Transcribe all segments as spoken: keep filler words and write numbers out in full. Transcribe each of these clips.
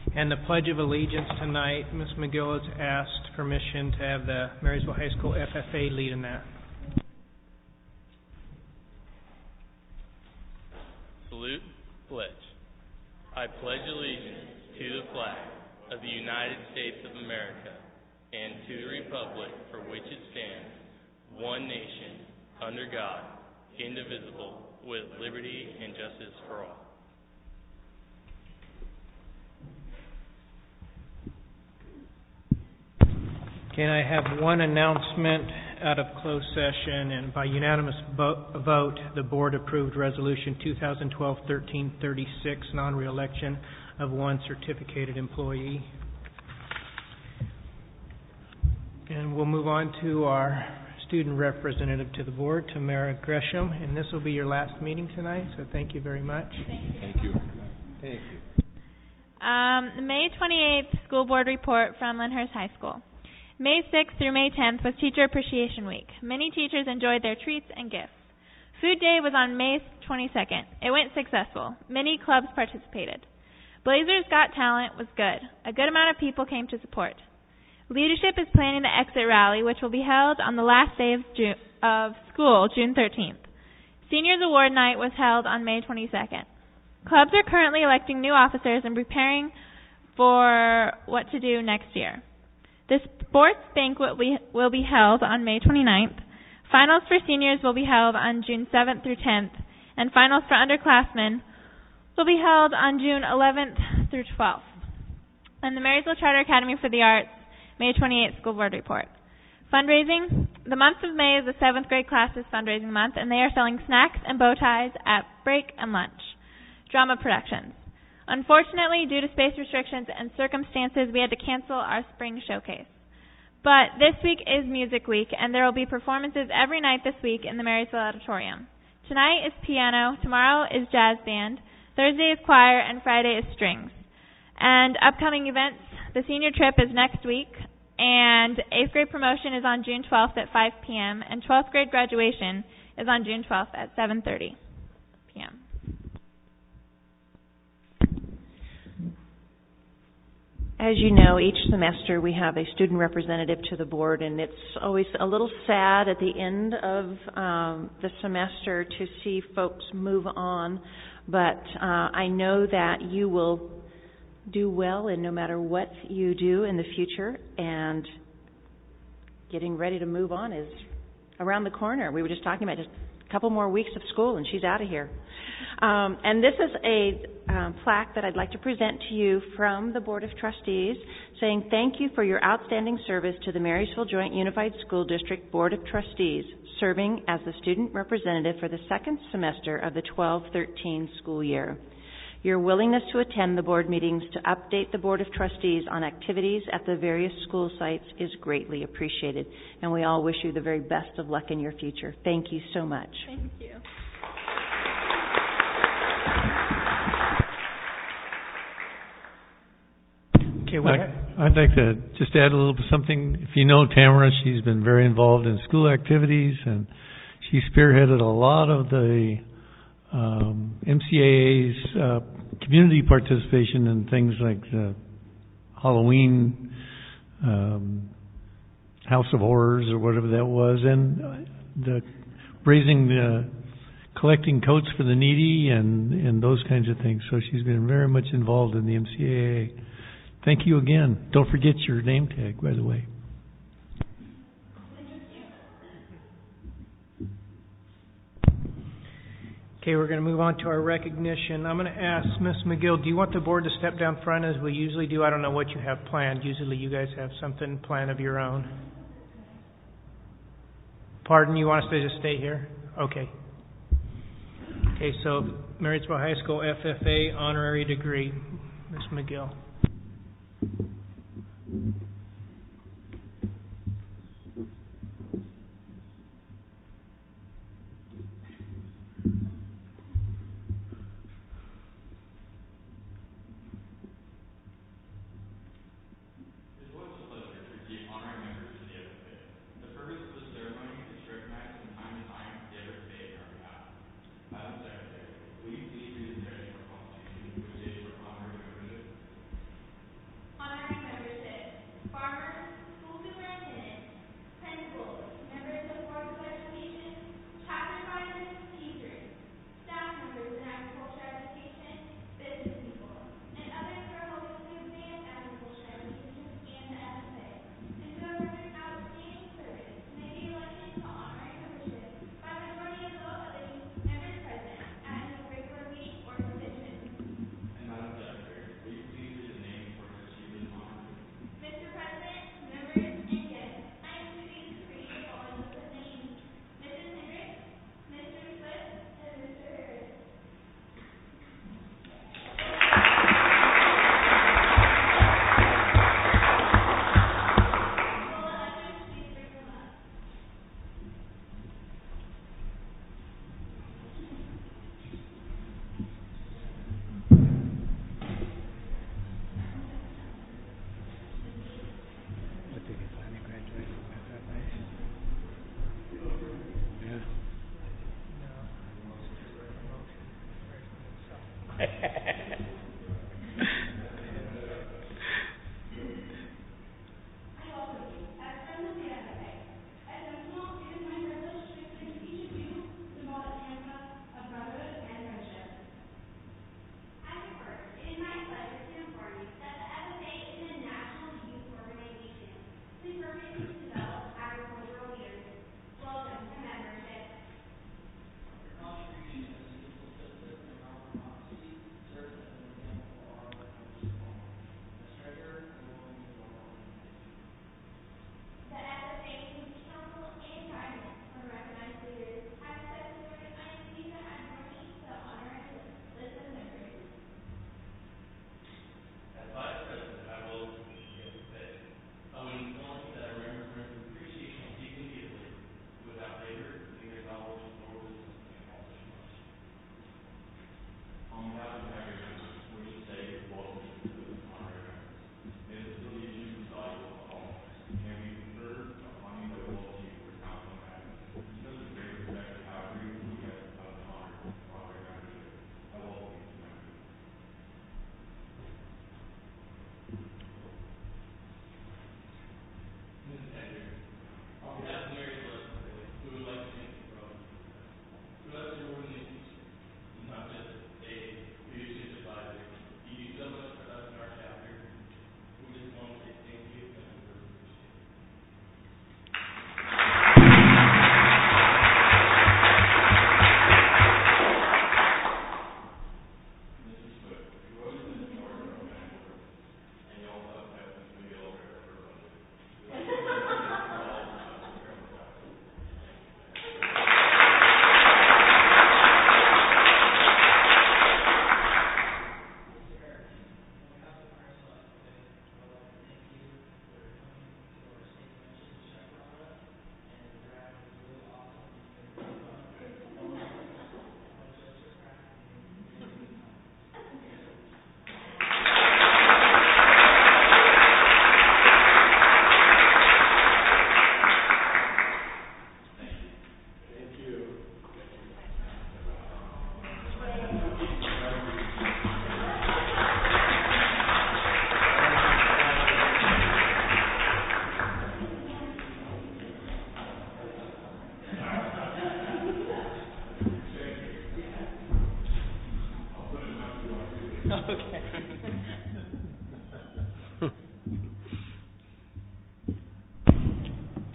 and the Pledge of Allegiance tonight. Miz McGill has asked permission to have the Marysville High School F F A lead in that. Salute, pledge. I pledge allegiance to the flag of the United States of America and to the republic for which it stands, one nation, under God, indivisible, with liberty and justice for all. Okay, and I have one announcement out of closed session, and by unanimous vote, the board approved Resolution twenty twelve thirteen thirty-six, non-reelection of one certificated employee. And we'll move on to our student representative to the board, Tamara Gresham, and this will be your last meeting tonight, so thank you very much. Thank you. Thank you. Um, the May twenty-eighth school board report from Lyndhurst High School. May sixth through May tenth was Teacher Appreciation Week. Many teachers enjoyed their treats and gifts. Food Day was on May twenty-second. It went successful. Many clubs participated. Blazers Got Talent was good. A good amount of people came to support. Leadership is planning the exit rally, which will be held on the last day of, June, of school, June thirteenth. Seniors Award Night was held on May twenty-second. Clubs are currently electing new officers and preparing for what to do next year. The sports banquet will be, will be held on May twenty-ninth. Finals for seniors will be held on June seventh through tenth, and finals for underclassmen will be held on June eleventh through twelfth. And the Marysville Charter Academy for the Arts, May twenty-eighth School Board Report. Fundraising. The month of May is the seventh grade classes fundraising month, and they are selling snacks and bow ties at break and lunch. Drama productions. Unfortunately, due to space restrictions and circumstances, we had to cancel our spring showcase. But this week is Music Week, and there will be performances every night this week in the Marysville Auditorium. Tonight is piano, tomorrow is jazz band, Thursday is choir, and Friday is strings. And upcoming events, the senior trip is next week, and eighth grade promotion is on June twelfth at five p.m., and twelfth grade graduation is on June twelfth at seven thirty p.m. As you know, each semester we have a student representative to the board, and it's always a little sad at the end of um, the semester to see folks move on, but uh, I know that you will do well and no matter what you do in the future, and getting ready to move on is around the corner. We were just talking about just a couple more weeks of school and she's out of here. Um, and this is a um, plaque that I'd like to present to you from the Board of Trustees saying thank you for your outstanding service to the Marysville Joint Unified School District Board of Trustees, serving as the student representative for the second semester of the twelve thirteen school year. Your willingness to attend the board meetings to update the Board of Trustees on activities at the various school sites is greatly appreciated, and we all wish you the very best of luck in your future. Thank you so much. Thank you. Okay, what I, I'd like to just add a little bit something. If you know Tamara, she's been very involved in school activities, and she spearheaded a lot of the um, M C A A's uh, community participation in things like the Halloween um, House of Horrors or whatever that was, and the raising the collecting coats for the needy and, and those kinds of things. So she's been very much involved in the M C A A. Thank you again. Don't forget your name tag, by the way. Okay, we're going to move on to our recognition. I'm going to ask Miz McGill, do you want the board to step down front as we usually do? I don't know what you have planned. Usually you guys have something planned of your own. Pardon, you want us to just stay here? Okay. Okay, so Marysville High School F F A honorary degree, Miz McGill.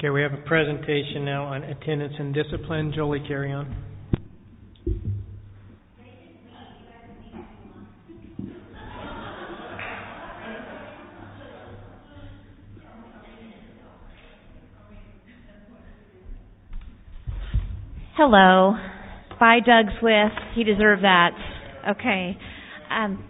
Okay, we have a presentation now on attendance and discipline. Jolie, carry on. Hello. Bye, Doug Swift. He deserved that. Okay. Um,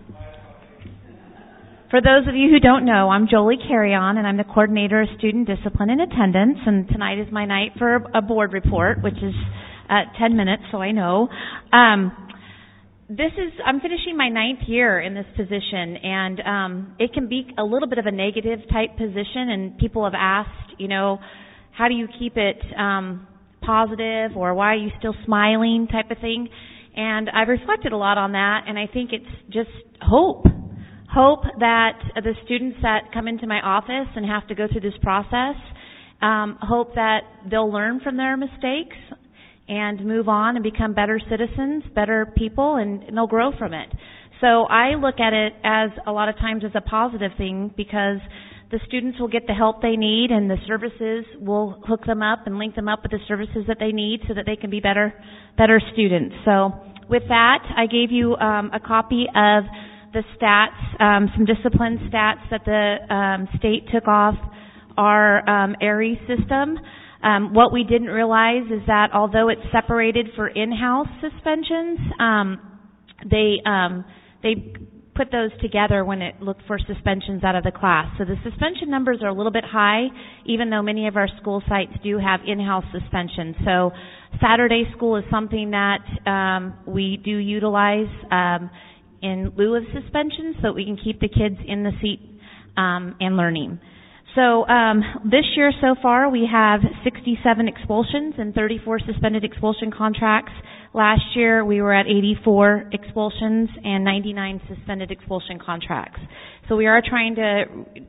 for those of you who don't know, I'm Jolie Carrion, and I'm the coordinator of student discipline and attendance. And tonight is my night for a board report, which is uh, ten minutes, so I know. Um, this is I'm finishing my ninth year in this position, and um, it can be a little bit of a negative type position. And people have asked, you know, how do you keep it Um, positive, or why are you still smiling type of thing. And I've reflected a lot on that, and I think it's just hope. Hope that the students that come into my office and have to go through this process, um, hope that they'll learn from their mistakes and move on and become better citizens, better people, and, and they'll grow from it. So I look at it as a lot of times as a positive thing, because the students will get the help they need, and the services will hook them up and link them up with the services that they need so that they can be better, better students. So with that, I gave you um, a copy of the stats, um, some discipline stats that the um, state took off our um, ARIES system. Um, what we didn't realize is that although it's separated for in-house suspensions, um, they um, they put those together when it looked for suspensions out of the class. So the suspension numbers are a little bit high, even though many of our school sites do have in-house suspension. So Saturday school is something that um, we do utilize um, in lieu of suspension, so that we can keep the kids in the seat um, and learning. So um, this year so far we have sixty-seven expulsions and thirty-four suspended expulsion contracts. Last year we were at eighty-four expulsions and ninety-nine suspended expulsion contracts. So we are trying to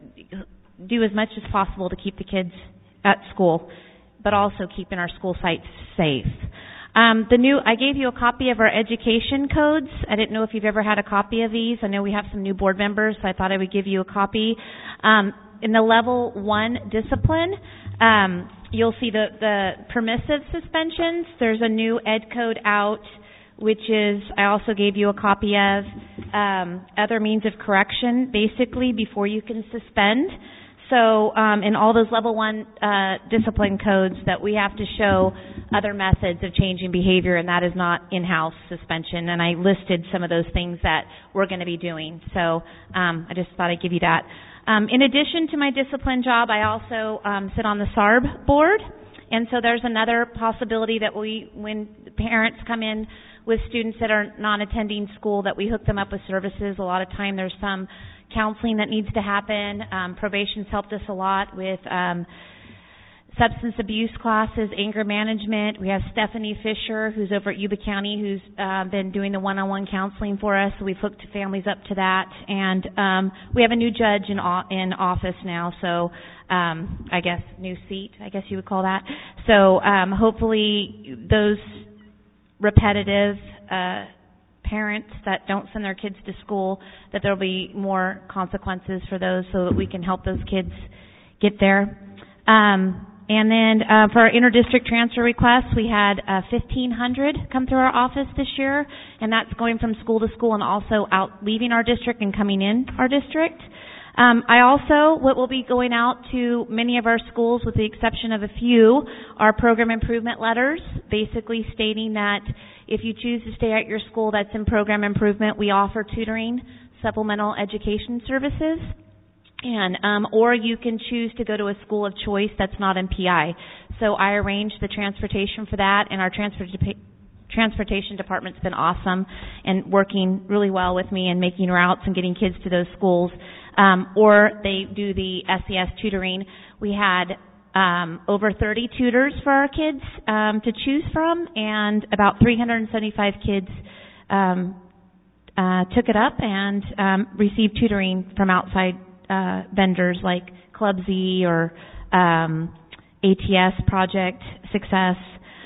do as much as possible to keep the kids at school, but also keeping our school sites safe. Um, the new, I gave you a copy of our education codes. I didn't know if you've ever had a copy of these. I know we have some new board members, so I thought I would give you a copy. Um, in the level one discipline, um, you'll see the, the permissive suspensions. There's a new ed code out, which is, I also gave you a copy of um, other means of correction, basically, before you can suspend. So um, in all those level one uh, discipline codes that we have to show other methods of changing behavior, and that is not in-house suspension. And I listed some of those things that we're going to be doing. So um, I just thought I'd give you that. Um, in addition to my discipline job, I also um, sit on the S A R B board. And so there's another possibility that we, when parents come in with students that are not attending school, that we hook them up with services. A lot of time there's some counseling that needs to happen. Um, probation's helped us a lot with um, substance abuse classes, anger management. We have Stephanie Fisher, who's over at Yuba County, who's uh, been doing the one-on-one counseling for us. So we've hooked families up to that. And um, we have a new judge in, in office now, so um, I guess new seat, I guess you would call that. So um, hopefully those repetitive uh, parents that don't send their kids to school, that there will be more consequences for those so that we can help those kids get there. Um, and then uh, for our inter-district transfer requests, we had uh, fifteen hundred come through our office this year, and that's going from school to school and also out leaving our district and coming in our district. Um, I also, what will be going out to many of our schools, with the exception of a few, are program improvement letters, basically stating that if you choose to stay at your school that's in program improvement, we offer tutoring, supplemental education services, and um, or you can choose to go to a school of choice that's not in P I. So I arranged the transportation for that, and our transfer transportation department's been awesome and working really well with me and making routes and getting kids to those schools. Um, or they do the S E S tutoring. We had um, over thirty tutors for our kids um, to choose from, and about three hundred seventy-five kids um, uh, took it up and um, received tutoring from outside uh, vendors like Club Z or um, A T S Project Success.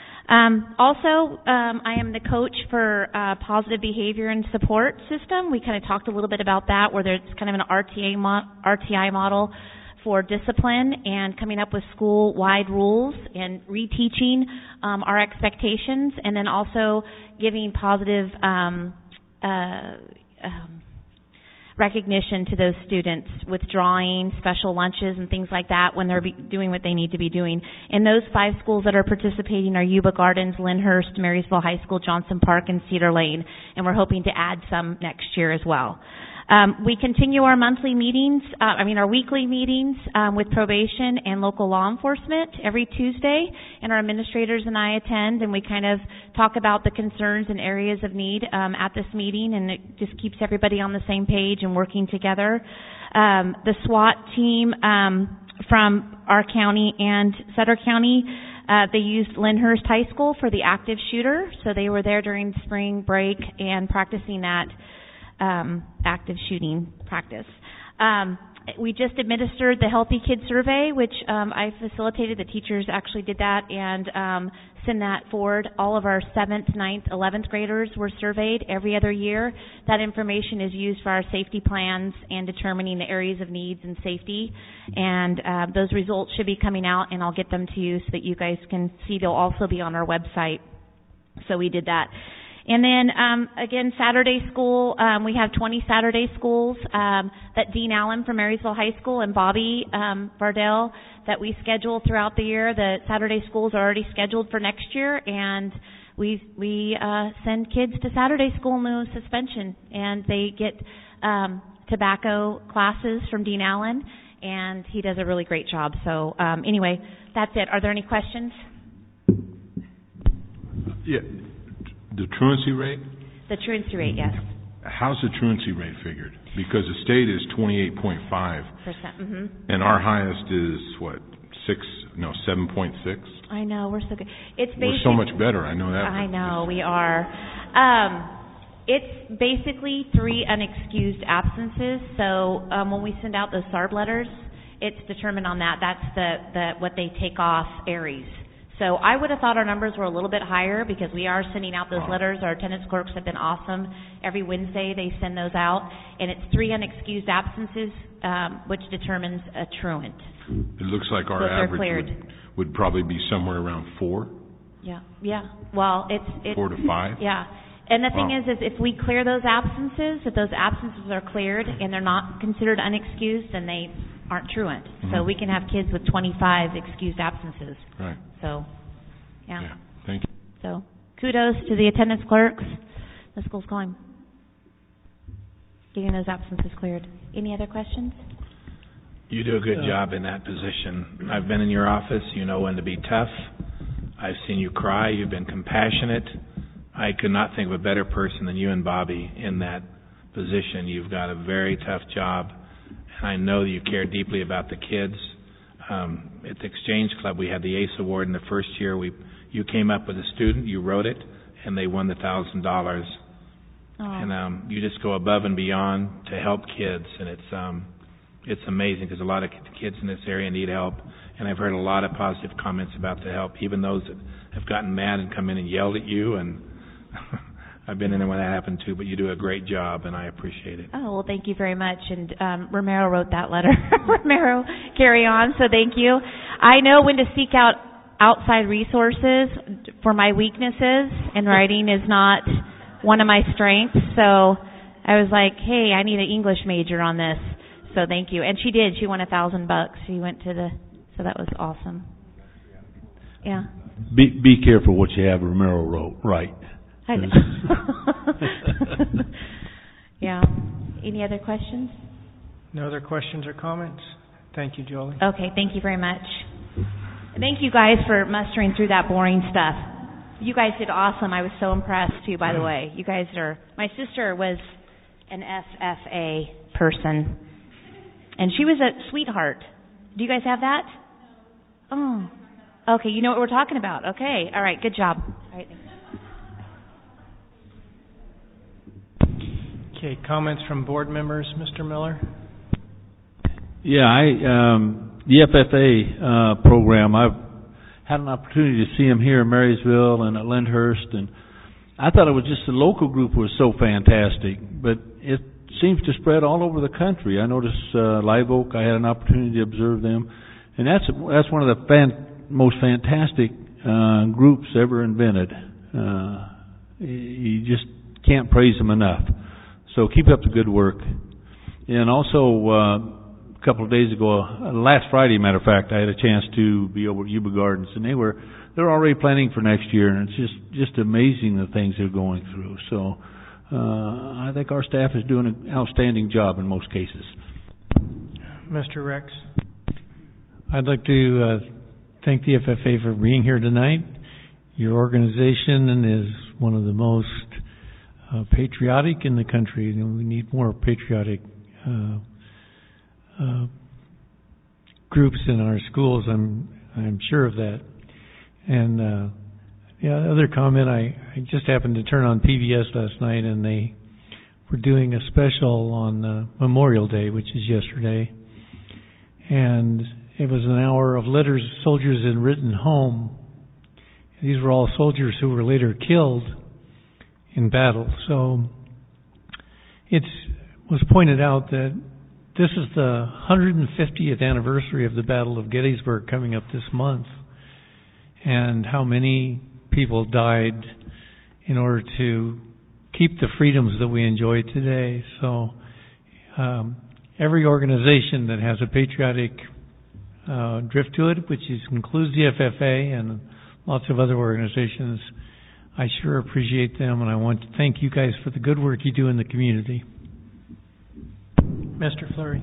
Um, also, um, I am the coach for uh, positive behavior and support system. We kind of talked a little bit about that, where there's kind of an R T A mo- R T I model for discipline and coming up with school-wide rules and reteaching um, our expectations, and then also giving positive um, uh, um, recognition to those students, withdrawing special lunches and things like that when they're be doing what they need to be doing. And those five schools that are participating are Yuba Gardens, Lyndhurst, Marysville High School, Johnson Park, and Cedar Lane, and we're hoping to add some next year as well. Um, we continue our monthly meetings, uh, I mean our weekly meetings um, with probation and local law enforcement every Tuesday, and our administrators and I attend, and we kind of talk about the concerns and areas of need um, at this meeting, and it just keeps everybody on the same page and working together. Um, the SWAT team um, from our county and Sutter County, uh, they used Lyndhurst High School for the active shooter, so they were there during spring break and practicing that Um, active shooting practice. Um, we just administered the Healthy Kids Survey, which um, I facilitated. The teachers actually did that and um, send that forward. All of our seventh, ninth, eleventh graders were surveyed every other year. That information is used for our safety plans and determining the areas of needs and safety. And uh, those results should be coming out, and I'll get them to you so that you guys can see. They'll also be on our website. So we did that. And then, um, again, Saturday school, um, we have twenty Saturday schools um, that Dean Allen from Marysville High School and Bobby um, Bardell that we schedule throughout the year. The Saturday schools are already scheduled for next year, and we we uh, send kids to Saturday school in lieu of suspension, and they get um, tobacco classes from Dean Allen, and he does a really great job. So um, anyway, that's it. Are there any questions? Yeah. The truancy rate? The truancy rate, yes. How's the truancy rate figured? Because the state is twenty-eight point five. Percent. Mm-hmm. And our highest is, what, six, no, seven point six? I know, we're so good. It's We're so much better, I know that. I know, we are. Um, it's basically three unexcused absences. So um, when we send out those S A R B letters, it's determined on that. That's the, the what they take off Aries. So I would have thought our numbers were a little bit higher because we are sending out those letters. Our attendance clerks have been awesome. Every Wednesday they send those out, and it's three unexcused absences, um, which determines a truant. It looks like our so average would, would probably be somewhere around four. Yeah, yeah. Well, it's, it's four to five. Yeah, and the thing wow. is, is if we clear those absences, if those absences are cleared and they're not considered unexcused, then they aren't truant. Mm-hmm. So we can have kids with twenty-five excused absences. Right. So, yeah. yeah. Thank you. So, kudos to the attendance clerks. The school's calling. Getting those absences cleared. Any other questions? You do a good uh, job in that position. I've been in your office. You know when to be tough. I've seen you cry. You've been compassionate. I could not think of a better person than you and Bobby in that position. You've got a very tough job, and I know that you care deeply about the kids. Um, at the Exchange Club, we had the ACE Award in the first year. We, you came up with a student, you wrote it, and they won the one thousand dollars. Oh. And um, you just go above and beyond to help kids, and it's um, it's amazing because a lot of kids in this area need help, and I've heard a lot of positive comments about the help, even those that have gotten mad and come in and yelled at you, and I've been in there when that happened too, but you do a great job, and I appreciate it. Oh, well, thank you very much. And um, Romero wrote that letter. Romero, carry on, so thank you. I know when to seek out outside resources for my weaknesses, and writing is not one of my strengths. So I was like, hey, I need an English major on this. So thank you. And she did. She won a thousand bucks. She went to the, so that was awesome. Yeah. Be be careful what you have Romero wrote, right? I know. Yeah. Any other questions? No other questions or comments? Thank you, Jolie. Okay, thank you very much. Thank you guys for mustering through that boring stuff. You guys did awesome. I was so impressed too, by the way. You guys are, my sister was an F F A person, and she was a sweetheart. Do you guys have that? Oh. Okay, you know what we're talking about. Okay. All right, good job. All right, thanks. Okay, comments from board members, Mister Miller? Yeah, I um, the F F A uh, program, I've had an opportunity to see them here in Marysville and at Lyndhurst, and I thought it was just the local group was so fantastic, but it's seems to spread all over the country. I noticed uh, Live Oak, I had an opportunity to observe them, and that's that's one of the fan, most fantastic uh, groups ever invented. Uh, you just can't praise them enough. So keep up the good work. And also, uh, a couple of days ago, uh, last Friday, matter of fact, I had a chance to be over at Yuba Gardens, and they were they're already planning for next year, and it's just just amazing the things they're going through. So uh, I think our staff is doing an outstanding job in most cases. Mister Rex, I'd like to uh, thank the F F A for being here tonight. Your organization is one of the most uh, patriotic in the country, and we need more patriotic uh, uh, groups in our schools. I'm I'm sure of that. And uh, yeah, other comment, I, I just happened to turn on P B S last night, and they were doing a special on uh, Memorial Day, which is yesterday, and it was an hour of letters soldiers had written home. These were all soldiers who were later killed in battle. So it was pointed out that this is the one hundred fiftieth anniversary of the Battle of Gettysburg coming up this month, and how many people died in order to keep the freedoms that we enjoy today. So um, every organization that has a patriotic uh, drift to it, which is, includes the F F A and lots of other organizations, I sure appreciate them, and I want to thank you guys for the good work you do in the community. Mister Fleury.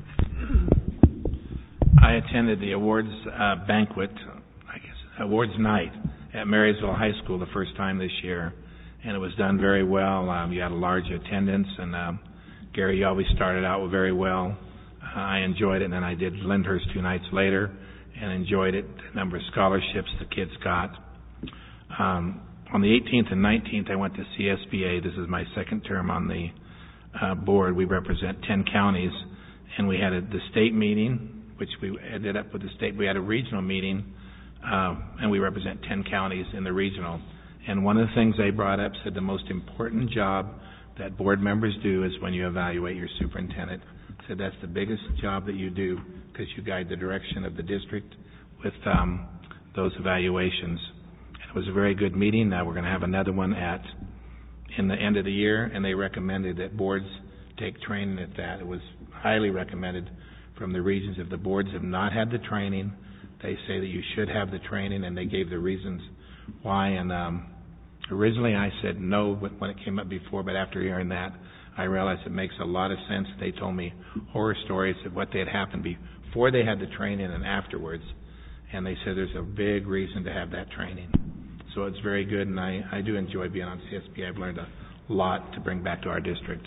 I attended the awards uh, banquet, I guess, awards night at Marysville High School the first time this year, and it was done very well. Um, you had a large attendance, and um, Gary, you always started out very well. Uh, I enjoyed it, and then I did Lyndhurst two nights later and enjoyed it, the number of scholarships the kids got. Um, on the eighteenth and nineteenth, I went to C S B A. This is my second term on the uh, board. We represent ten counties, and we had a, the state meeting, which we ended up with the state. We had a regional meeting, uh, and we represent ten counties in the regional. And one of the things they brought up said the most important job that board members do is when you evaluate your superintendent. Said that's the biggest job that you do because you guide the direction of the district with um, those evaluations. And it was a very good meeting. Now we're going to have another one at in the end of the year, and they recommended that boards take training at that. It was highly recommended from the regions. If the boards have not had the training, they say that you should have the training, and they gave the reasons why. And um, originally I said no when it came up before, but after hearing that, I realized it makes a lot of sense. They told me horror stories of what had happened before they had the training and afterwards, and they said there's a big reason to have that training. So it's very good, and I, I do enjoy being on C S B A. I've learned a lot to bring back to our district.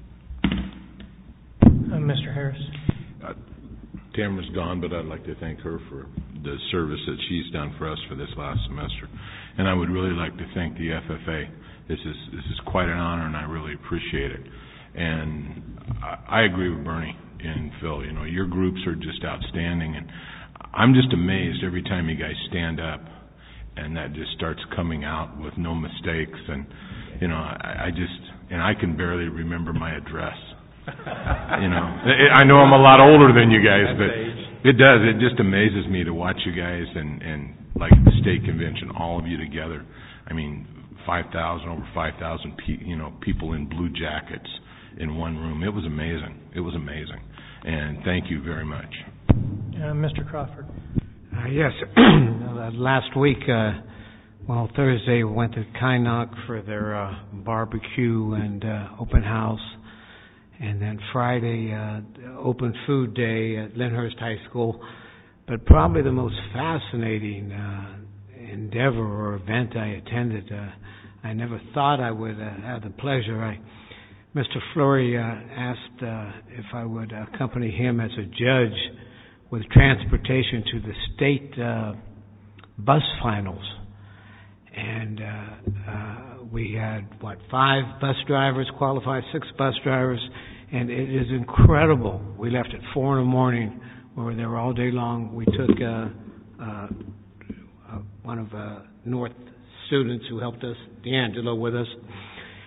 Uh, Mister Harris. Uh, Tamara's gone, but I'd like to thank her for the service that she's done for us for this last semester. And I would really like to thank the F F A. This is this is quite an honor, and I really appreciate it. And I, I agree with Bernie and Phil. You know, your groups are just outstanding, and I'm just amazed every time you guys stand up, and that just starts coming out with no mistakes. And you know, I, I just and I can barely remember my address. You know, I know I'm a lot older than you guys, but it does. It just amazes me to watch you guys and and like the state convention, all of you together. I mean, five thousand, over five thousand, pe- you know, people in blue jackets in one room. It was amazing. It was amazing. And thank you very much. Uh, Mister Crawford. Uh, yes. Last week, uh, well, Thursday, we went to Kynoch for their uh, barbecue and uh, open house. And then Friday, uh, open food day at Lyndhurst High School. But probably the most fascinating uh, endeavor or event I attended, uh, I never thought I would uh, have the pleasure. I, Mister Fleury uh, asked uh, if I would accompany him as a judge with transportation to the state uh, bus finals. And uh, uh, we had, what, five bus drivers qualified, six bus drivers, and it is incredible. We left at four in the morning. We were there all day long. We took uh, uh, uh, one of uh, North students who helped us, D'Angelo, with us,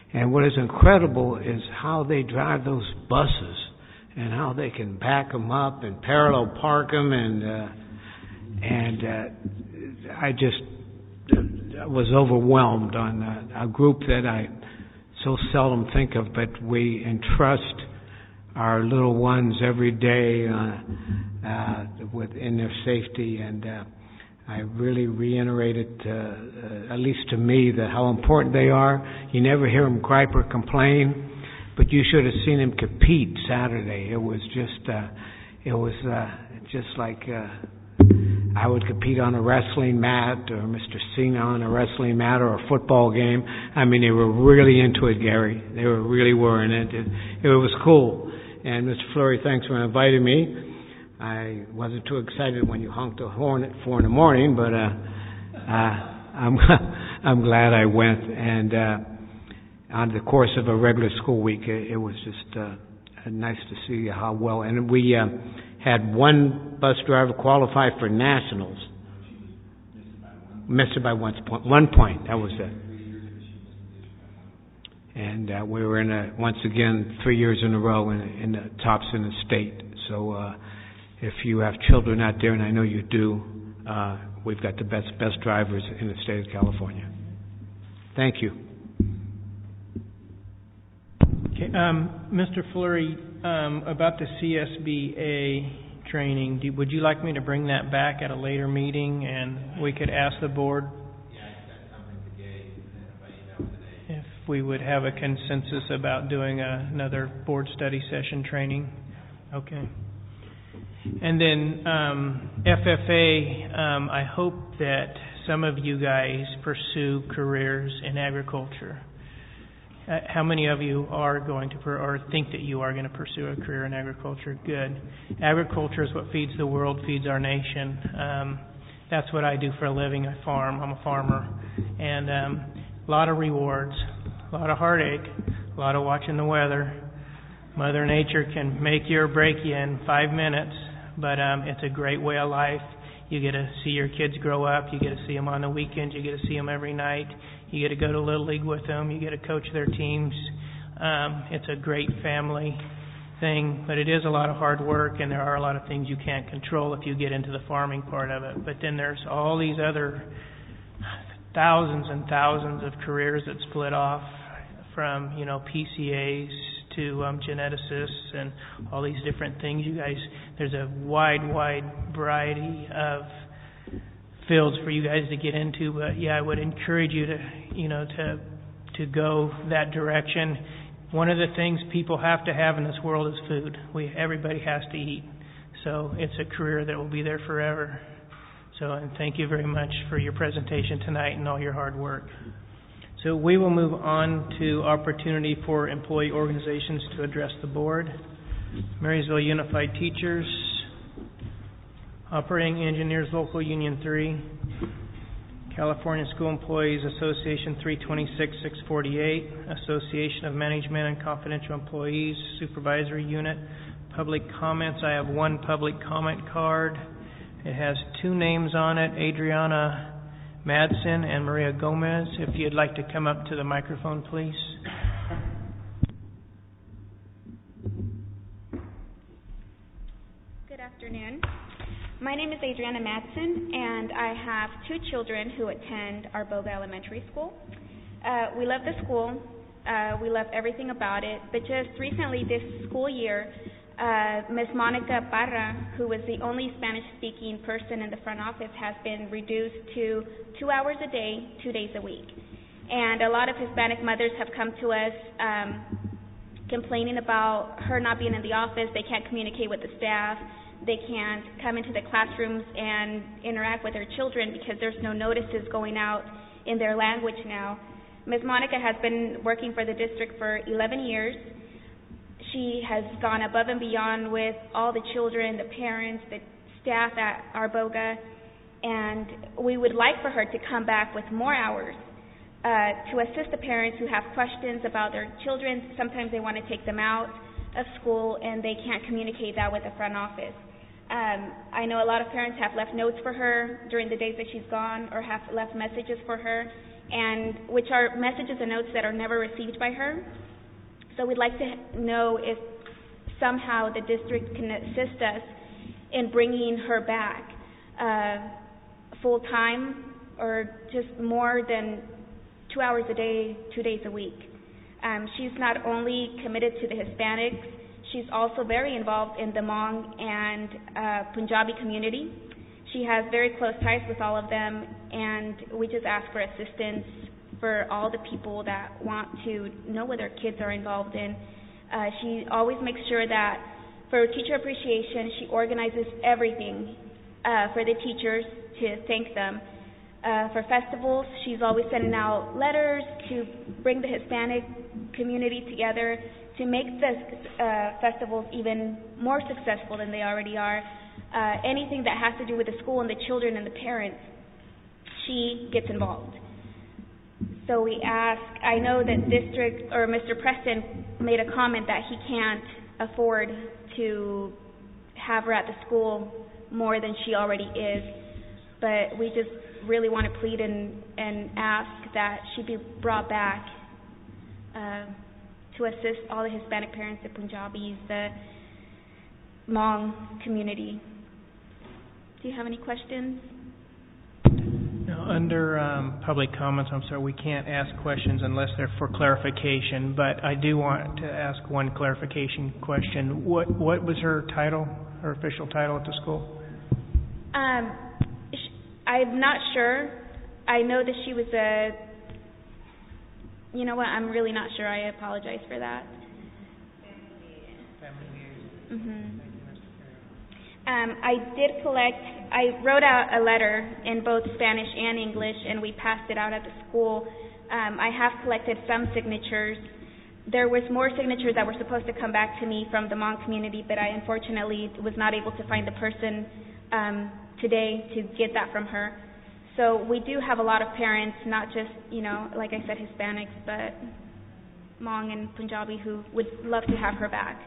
And what is incredible is how they drive those buses and how they can back them up and parallel park them. And, uh, and uh, I just uh, was overwhelmed on uh, a group that I so seldom think of, but we entrust our little ones every day uh, uh, within their safety. And uh, I really reiterated, uh, uh, at least to me, that how important they are. You never hear them gripe or complain, but you should have seen them compete Saturday. It was just, uh, it was uh, just like uh, I would compete on a wrestling mat, or Mister Cena on a wrestling mat, or a football game. I mean, they were really into it, Gary. They were really were in it. It, it was cool. And Mister Fleury, thanks for inviting me. I wasn't too excited when you honked the horn at four in the morning, but uh, uh, I'm I'm glad I went. And uh, on the course of a regular school week, it, it was just uh, nice to see how well. And we uh, had one bus driver qualify for nationals. Missed it by one point. One point. That was it. And uh, we were in a, once again three years in a row in, in the tops in the state. So. Uh, If you have children out there, and I know you do, uh, we've got the best best drivers in the state of California. Thank you. Okay, um, Mister Fleury, um, about the C S B A training, do, would you like me to bring that back at a later meeting, and we could ask the board if we would have a consensus about doing a, another board study session training? Okay. And then um, F F A, um, I hope that some of you guys pursue careers in agriculture. Uh, how many of you are going to, per- or think that you are going to pursue a career in agriculture? Good. Agriculture is what feeds the world, feeds our nation. Um, that's what I do for a living. I farm. I'm a farmer. And um, a lot of rewards, a lot of heartache, a lot of watching the weather. Mother Nature can make you or break you in five minutes. But um, it's a great way of life. You get to see your kids grow up. You get to see them on the weekends. You get to see them every night. You get to go to Little League with them. You get to coach their teams. Um, it's a great family thing, but it is a lot of hard work, and there are a lot of things you can't control if you get into the farming part of it. But then there's all these other thousands and thousands of careers that split off from, you know, P C As to um, geneticists and all these different things. You guys, there's a wide, wide variety of fields for you guys to get into. But yeah, I would encourage you to, you know, to to go that direction. One of the things people have to have in this world is food. We everybody has to eat, so it's a career that will be there forever. So, and thank you very much for your presentation tonight and all your hard work. So we will move on to opportunity for employee organizations to address the board. Marysville Unified Teachers, Operating Engineers Local Union three, California School Employees Association three twenty-six six forty-eight, Association of Management and Confidential Employees Supervisory Unit. Public comments, I have one public comment card. It has two names on it, Adriana Madsen and Maria Gomez. If you'd like to come up to the microphone, please. Good afternoon. My name is Adriana Madsen, and I have two children who attend Arboga Elementary School. Uh, we love the school. Uh, we love everything about it. But just recently this school year, Uh, Miz Monica Parra, who was the only Spanish-speaking person in the front office, has been reduced to two hours a day, two days a week. And a lot of Hispanic mothers have come to us um, complaining about her not being in the office. They can't communicate with the staff. They can't come into the classrooms and interact with their children because there's no notices going out in their language now. Miz Monica has been working for the district for eleven years. She has gone above and beyond with all the children, the parents, the staff at Arboga, and we would like for her to come back with more hours uh, to assist the parents who have questions about their children. Sometimes they want to take them out of school, and they can't communicate that with the front office. Um, I know a lot of parents have left notes for her during the days that she's gone or have left messages for her, and which are messages and notes that are never received by her. So we'd like to know if somehow the district can assist us in bringing her back uh, full-time or just more than two hours a day, two days a week. Um, she's not only committed to the Hispanics, she's also very involved in the Hmong and uh, Punjabi community. She has very close ties with all of them, and we just ask for assistance for all the people that want to know what their kids are involved in. Uh, she always makes sure that for teacher appreciation, she organizes everything uh, for the teachers to thank them. Uh, for festivals, she's always sending out letters to bring the Hispanic community together to make the uh, festivals even more successful than they already are. Uh, anything that has to do with the school and the children and the parents, she gets involved. So we ask, I know that district, or Mister Preston made a comment that he can't afford to have her at the school more than she already is, but we just really want to plead and, and ask that she be brought back uh, to assist all the Hispanic parents, the Punjabis, the Hmong community. Do you have any questions? No, under um, public comments, I'm sorry, we can't ask questions unless they're for clarification, but I do want to ask one clarification question. What what was her title, her official title at the school? Um, sh- I'm not sure. I know that she was a, you know what, I'm really not sure. I apologize for that. Mm-hmm. Um, I did collect, I wrote out a letter in both Spanish and English, and we passed it out at the school. Um, I have collected some signatures. There was more signatures that were supposed to come back to me from the Hmong community, but I unfortunately was not able to find the person um, today to get that from her. So we do have a lot of parents, not just, you know, like I said, Hispanics, but Hmong and Punjabi who would love to have her back.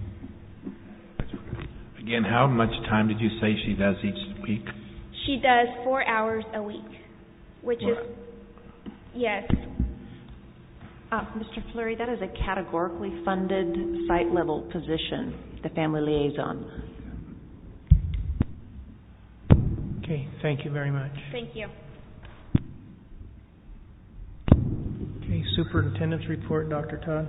Again, how much time did you say she does each week? She does four hours a week, which is, yes. Uh, Mister Fleury, that is a categorically funded site-level position, the family liaison. Okay, thank you very much. Thank you. Okay, Superintendent's report, Doctor Todd.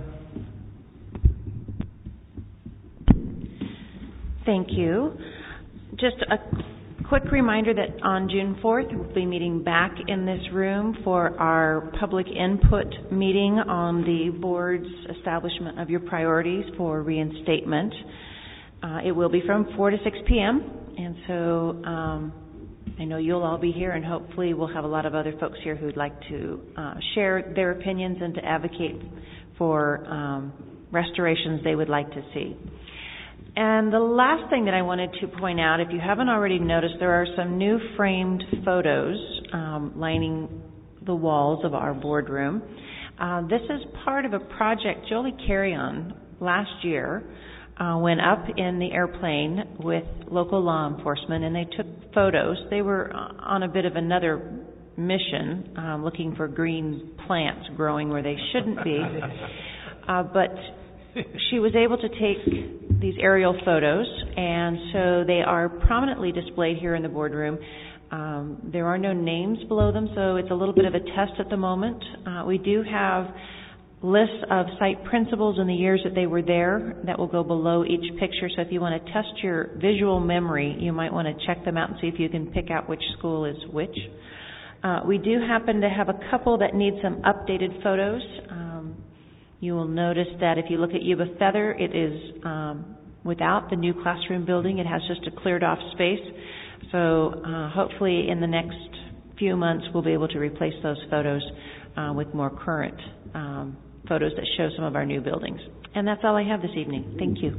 Thank you. Just a quick reminder that on June fourth, we'll be meeting back in this room for our public input meeting on the board's establishment of your priorities for reinstatement. Uh, it will be from four to six p.m., and so um, I know you'll all be here, and hopefully we'll have a lot of other folks here who'd like to uh, share their opinions and to advocate for um, restorations they would like to see. And the last thing that I wanted to point out, if you haven't already noticed, there are some new framed photos um, lining the walls of our boardroom. Uh, this is part of a project Jolie Carrion last year uh, went up in the airplane with local law enforcement, and they took photos. They were on a bit of another mission, um, looking for green plants growing where they shouldn't be. Uh, but she was able to take these aerial photos, and so they are prominently displayed here in the boardroom. Um, there are no names below them, so it's a little bit of a test at the moment. Uh, we do have lists of site principals and the years that they were there that will go below each picture, so if you want to test your visual memory, you might want to check them out and see if you can pick out which school is which. Uh, we do happen to have a couple that need some updated photos. Um, You will notice that if you look at Yuba Feather, it is um, without the new classroom building. It has just a cleared off space. So uh, hopefully in the next few months we'll be able to replace those photos uh, with more current um, photos that show some of our new buildings. And that's all I have this evening. Thank you.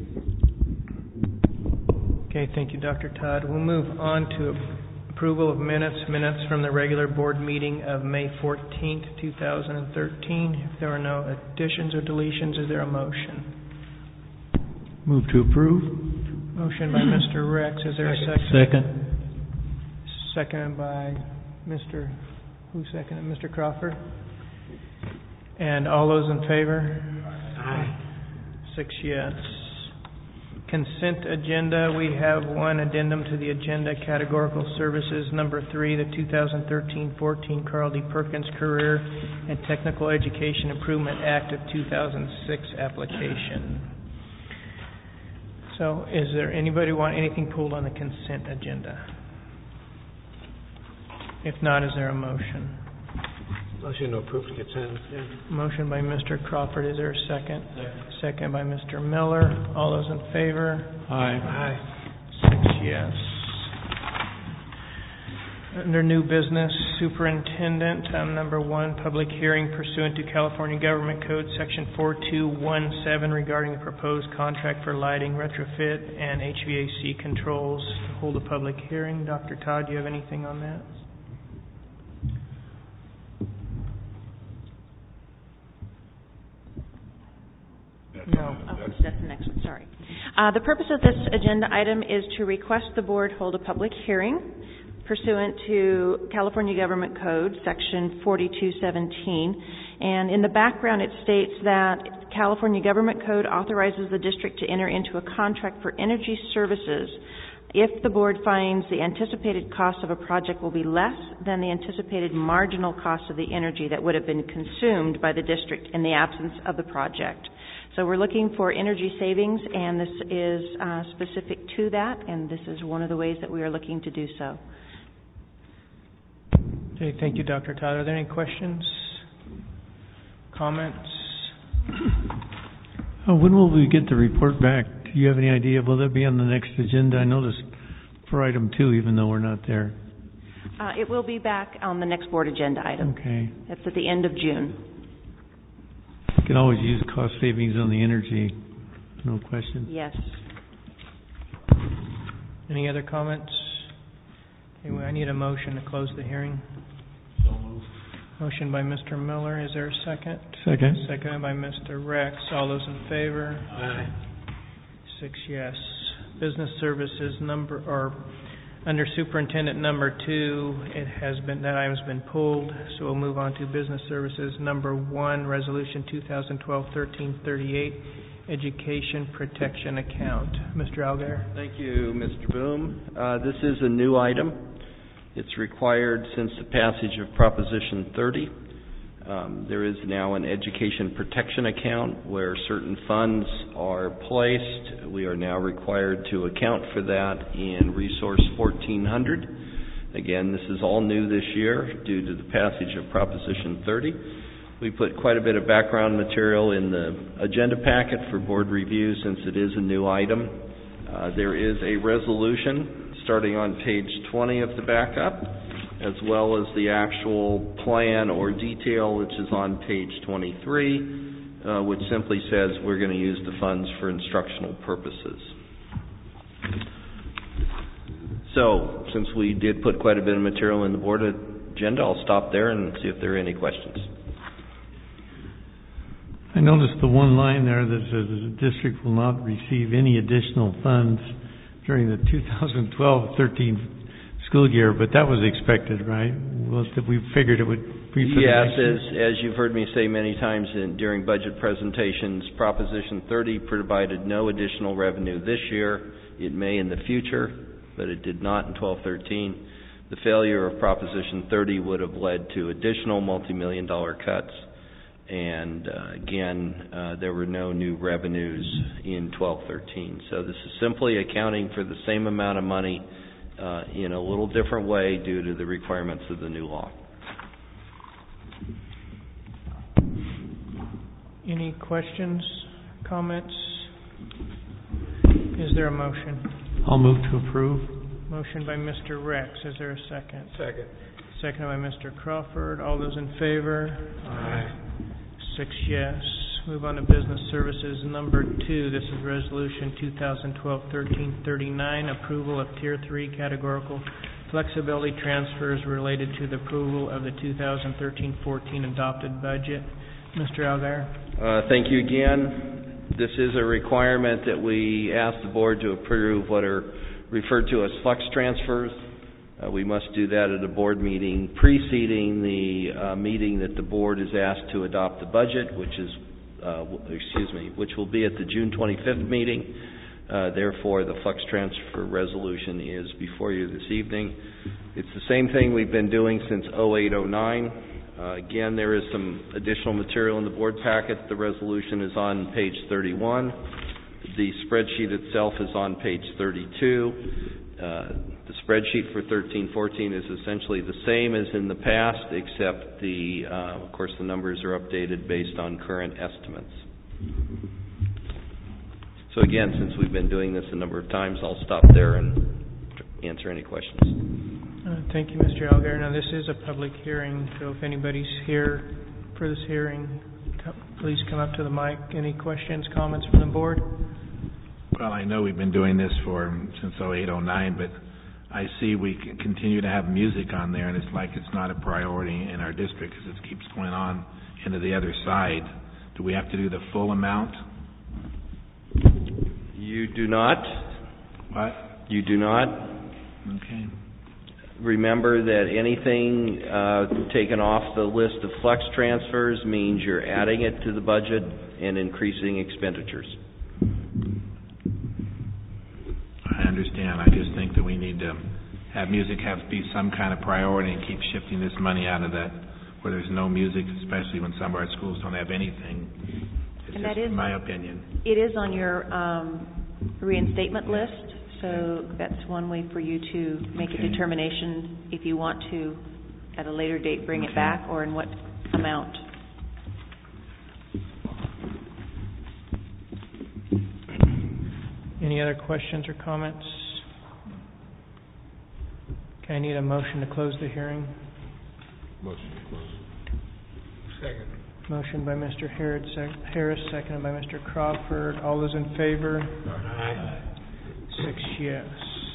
Okay, thank you, Doctor Todd. We'll move on to approval of minutes, minutes from the regular board meeting of May fourteenth, two thousand thirteen. If there are no additions or deletions, is there a motion? Move to approve. Motion by Mister Rex. Is there a second? Second. Seconded by Mister Who seconded? Mister Crawford? And all those in favor? Aye. Six yes. Consent agenda, we have one addendum to the agenda, categorical services, number three, the two thousand thirteen fourteen Carl D. Perkins Career and Technical Education Improvement Act of two thousand six application. So is there anybody want anything pulled on the consent agenda? If not, is there a motion? Motion to approve the consent. Yeah. Motion by Mister Crawford. Is there a second? Second. Second by Mister Miller. All those in favor? Aye. Aye. Six yes. Under new business, superintendent, um, number one, public hearing pursuant to California Government Code Section four two one seven regarding the proposed contract for lighting, retrofit, and H V A C controls. To hold a public hearing. Doctor Todd, do you have anything on that? No. Oh, that's the next one, sorry. Uh, the purpose of this agenda item is to request the board hold a public hearing pursuant to California Government Code, Section forty-two seventeen. And in the background it states that California Government Code authorizes the district to enter into a contract for energy services if the board finds the anticipated cost of a project will be less than the anticipated marginal cost of the energy that would have been consumed by the district in the absence of the project. So we're looking for energy savings, and this is uh, specific to that, and this is one of the ways that we are looking to do so. Okay, thank you, Doctor Todd. Are there any questions, comments? Uh, when will we get the report back? Do you have any idea? Will that be on the next agenda? I noticed for item two, even though we're not there. Uh, it will be back on the next board agenda item. Okay. That's at the end of June. You can always use cost savings on the energy, no question. Yes. Any other comments? Anyway, I need a motion to close the hearing. So moved. Motion by Mister Miller. Is there a second? Second. Seconded by Mister Rex. All those in favor? Aye. Six yes. Business services number, or under superintendent number two, it has been, that item's been pulled, so we'll move on to business services number one, resolution two thousand twelve thirteen thirty-eight, education protection account. Mister Algar. Thank you, Mister Boom. Uh, this is a new item. It's required since the passage of Proposition thirty. Um, there is now an education protection account where certain funds are placed. We are now required to account for that in Resource fourteen hundred. Again, this is all new this year due to the passage of Proposition thirty. We put quite a bit of background material in the agenda packet for board review since it is a new item. Uh, there is a resolution starting on page twenty of the backup, as well as the actual plan or detail, which is on page twenty-three, uh, which simply says we're going to use the funds for instructional purposes. So, since we did put quite a bit of material in the board agenda, I'll stop there and see if there are any questions. I noticed the one line there that says the district will not receive any additional funds during the two thousand twelve thirteen school year, but that was expected, right? Well, we figured it would be for yes, the as, as you've heard me say many times in, during budget presentations, Proposition thirty provided no additional revenue this year. It may in the future, but it did not in twelve thirteen. The failure of Proposition thirty would have led to additional multi-million dollar cuts. And uh, again, uh, there were no new revenues in twelve thirteen. So this is simply accounting for the same amount of money uh, in a little different way due to the requirements of the new law. Any questions, comments? Is there a motion? I'll move to approve. Motion by Mister Rex. Is there a second? Second. Seconded by Mister Crawford. All those in favor? Aye. Six yes. Move on to business services number two. This is resolution two thousand twelve thirteen thirty-nine, approval of tier three categorical flexibility transfers related to the approval of the two thousand thirteen fourteen adopted budget. Mister Algar. Uh, thank you again. This is a requirement that we ask the board to approve what are referred to as flex transfers. Uh, we must do that at a board meeting preceding the uh, meeting that the board is asked to adopt the budget, which is, uh, w- excuse me, which will be at the June twenty-fifth meeting. Uh, therefore, the flex transfer resolution is before you this evening. It's the same thing we've been doing since oh eight oh nine. Uh, again, there is some additional material in the board packet. The resolution is on page thirty-one. The spreadsheet itself is on page thirty-two. Uh, the spreadsheet for thirteen fourteen is essentially the same as in the past, except the, uh, of course, the numbers are updated based on current estimates. So again, since we've been doing this a number of times, I'll stop there and answer any questions. Uh, thank you, Mister Algar. Now, this is a public hearing, so if anybody's here for this hearing, co- please come up to the mic. Any questions, comments from the board? Well, I know we've been doing this for since oh eight oh nine, but I see we can continue to have music on there, and it's like it's not a priority in our district because it keeps going on into the other side. Do we have to do the full amount? You do not. What? You do not. Okay. Remember that anything uh, taken off the list of flex transfers means you're adding it to the budget and increasing expenditures. I understand. I just think that we need to have music have to be some kind of priority and keep shifting this money out of that where there's no music, especially when some of our schools don't have anything. It's and just that is, my opinion. It is on your um, reinstatement list, so that's one way for you to make Okay. a determination if you want to, at a later date, bring Okay. it back or in what amount. Any other questions or comments? Okay, I need a motion to close the hearing. Motion to close. Second. Motion by Mister Harris, sec- Harris, seconded by Mister Crawford. All those in favor? Aye. Six yes.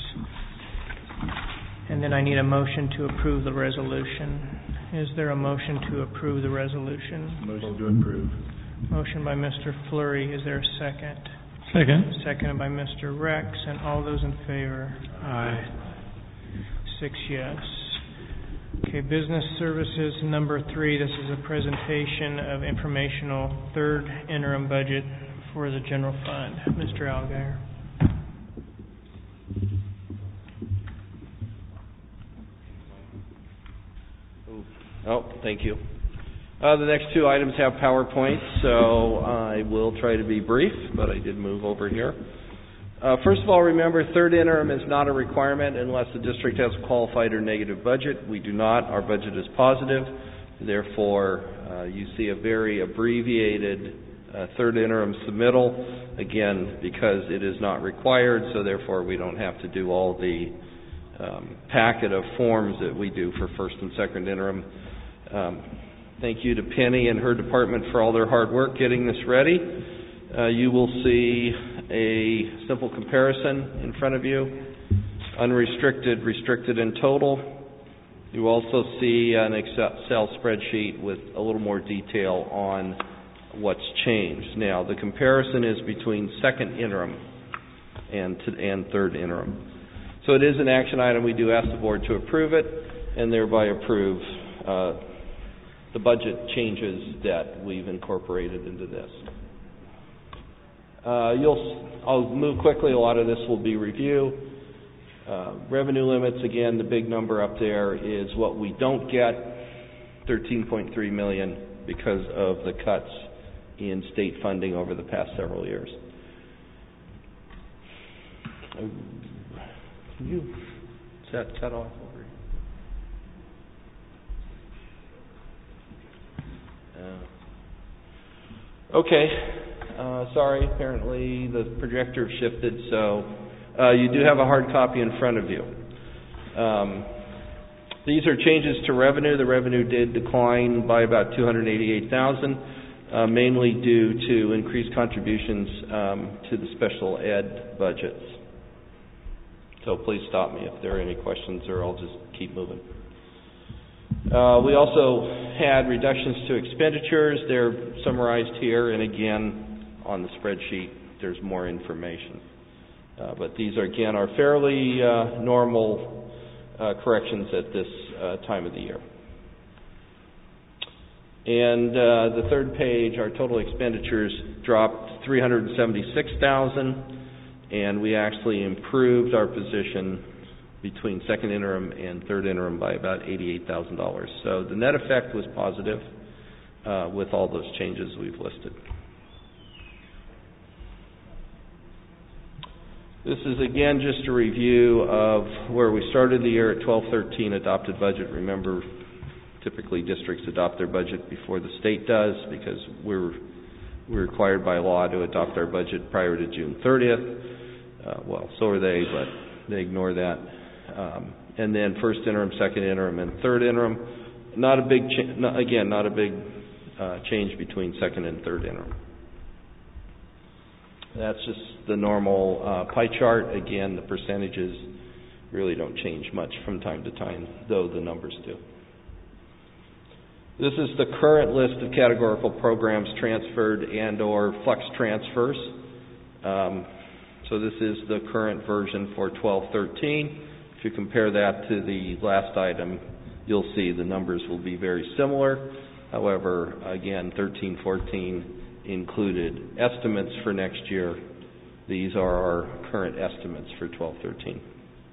And then I need a motion to approve the resolution. Is there a motion to approve the resolution? Motion to approve. Motion by Mister Fleury. Is there a second? Second. Seconded by Mister Rex. And all those in favor? Aye. Six yes. Okay, business services number three. This is a presentation of informational third interim budget for the general fund. Mister Algar. Oh, thank you. Uh, the next two items have PowerPoints, so I will try to be brief, but I did move over here. Uh, first of all, remember, third interim is not a requirement unless the district has a qualified or negative budget. We do not. Our budget is positive. Therefore, uh, you see a very abbreviated uh, third interim submittal, again, because it is not required, so therefore we don't have to do all the um, packet of forms that we do for first and second interim. Um, thank you to Penny and her department for all their hard work getting this ready. Uh, you will see a simple comparison in front of you, unrestricted, restricted, and total. You also see an Excel spreadsheet with a little more detail on what's changed. Now, the comparison is between second interim and, to, and third interim. So it is an action item. We do ask the board to approve it and thereby approve uh, the budget changes that we've incorporated into this. Uh, you'll, I'll move quickly. A lot of this will be review. Uh, revenue limits, again, the big number up there is what we don't get, thirteen point three million dollars because of the cuts in state funding over the past several years. Uh, can you set cut off over here? Uh, okay. Uh, sorry, apparently the projector shifted, so uh, you do have a hard copy in front of you. Um, these are changes to revenue. The revenue did decline by about two hundred eighty-eight thousand dollars, uh, mainly due to increased contributions um, to the special ed budgets. So please stop me if there are any questions, or I'll just keep moving. Uh, we also had reductions to expenditures. They're summarized here, and again, on the spreadsheet, there's more information. Uh, but these are, again, are fairly uh, normal uh, corrections at this uh, time of the year. And uh, the third page, our total expenditures dropped three hundred seventy-six thousand dollars, and we actually improved our position between second interim and third interim by about eighty-eight thousand dollars. So the net effect was positive uh, with all those changes we've listed. This is again just a review of where we started the year at twelve thirteen adopted budget. Remember, typically districts adopt their budget before the state does because we're we're required by law to adopt our budget prior to June thirtieth. Uh, well, so are they, but they ignore that. Um, and then first interim, second interim, and third interim. Not a big cha- not, again, not a big uh, change between second and third interim. That's just the normal uh, pie chart. Again, the percentages really don't change much from time to time, though the numbers do. This is the current list of categorical programs transferred and or flex transfers. Um, so this is the current version for twelve thirteen. If you compare that to the last item, you'll see the numbers will be very similar. However, again, thirteen fourteen included estimates for next year. These are our current estimates for twelve thirteen.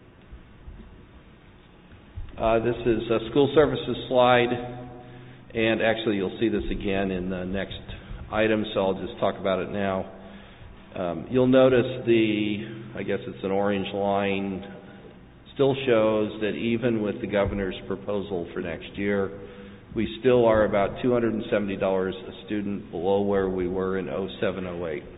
Uh, this is a school services slide. And actually, you'll see this again in the next item, so I'll just talk about it now. Um, you'll notice the, I guess it's an orange line, still shows that even with the governor's proposal for next year, we still are about two hundred seventy dollars a student below where we were in oh seven oh eight.